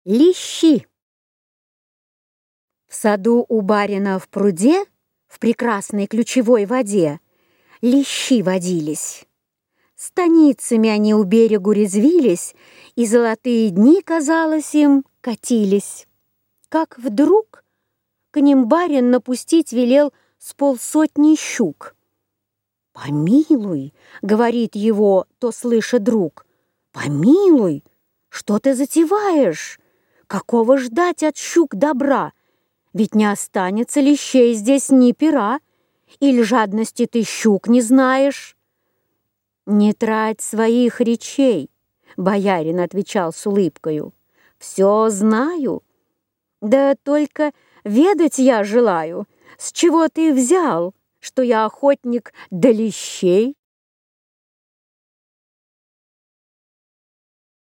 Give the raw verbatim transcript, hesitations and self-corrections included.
Лещи. В саду у барина в пруде, в прекрасной ключевой воде, лещи водились. Станицами они у берегу резвились, и золотые дни, казалось им, катились. Как вдруг к ним барин напустить велел с полсотни щук. «Помилуй, — говорит его, то слыша друг, — помилуй, что ты затеваешь? Какого ждать от щук добра? Ведь не останется лещей здесь ни пера, или жадности ты щук не знаешь?» «Не трать своих речей, — боярин отвечал с улыбкою, — все знаю. Да только ведать я желаю, с чего ты взял, что я охотник до лещей?»